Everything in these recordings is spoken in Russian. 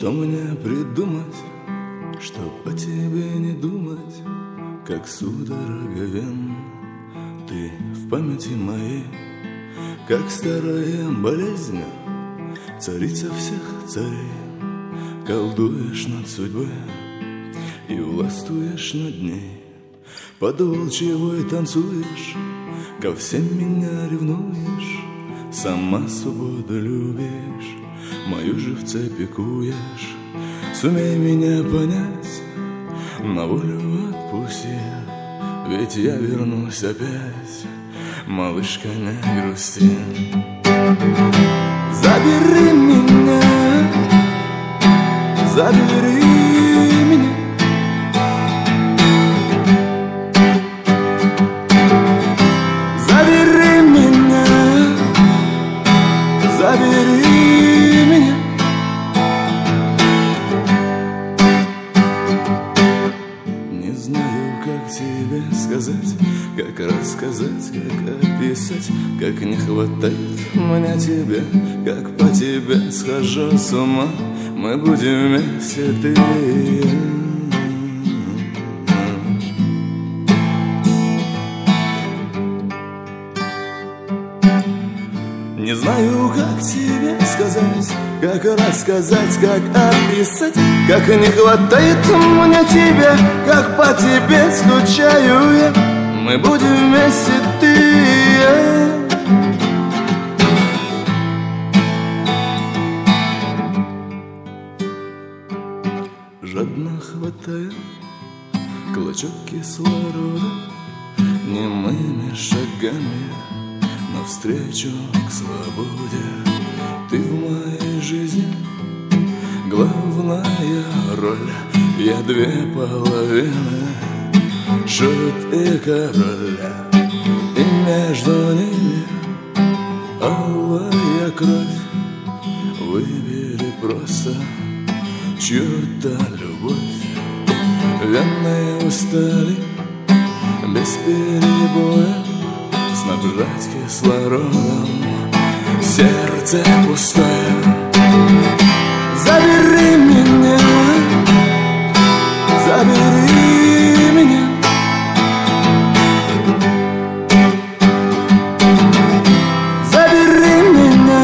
Что мне придумать, чтоб о тебе не думать, как судорога вен? Ты в памяти моей, как старая болезнь, царица всех царей. Колдуешь над судьбой и властвуешь над ней, под волчьей танцуешь, ко всем меня ревнуешь, сама свободу любишь, мою же в цепи куешь. Сумей меня понять, на волю отпусти, ведь я вернусь опять, малышка, не грусти. Забери меня, забери меня, забери меня, забери меня. Не знаю, как тебе сказать, как рассказать, как описать, как не хватает мне тебя, как по тебе схожу с ума. Мы будем вместе, ты и я. Не знаю, как тебе сказать, как рассказать, как описать, как не хватает мне тебя, как по тебе скучаю я. Мы будем вместе, ты и я. Жадно хватая клочок кислорода, немыми шагами навстречу к свободе. Ты в моей жизни главная роль, я две половины, шут и король, и между ними алая кровь. Выбери просто чью-то любовь. Вены устали без перебоя снабжать кислородом сердце пустое. Забери меня, забери меня, забери меня,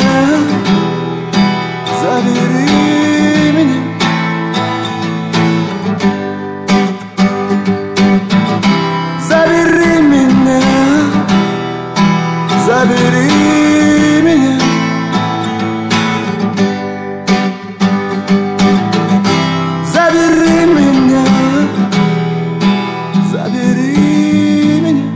забери меня, забери меня, забери меня, забери меня, забери меня.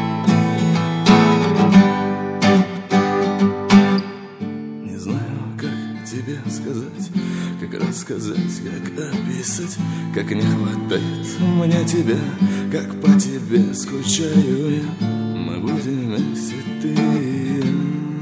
Не знаю, как тебе сказать, как рассказать, как описать, как не хватает мне тебя, как по тебе скучаю я. Мы будем вместе, ты и я.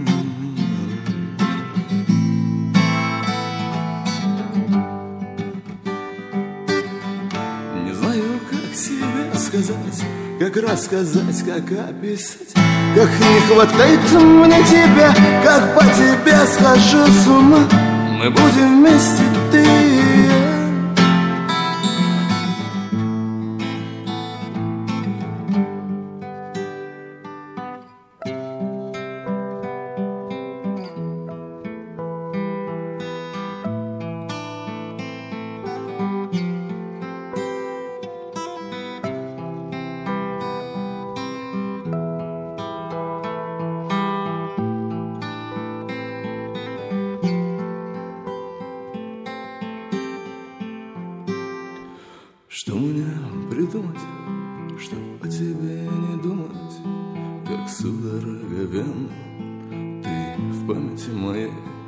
Не знаю, как тебе сказать, как рассказать, как описать, как не хватает мне тебя, как по тебе схожу с ума. Мы будем вместе, ты и я. Что мне придумать, чтоб о тебе не думать, как судорога вен? Ты в памяти моей,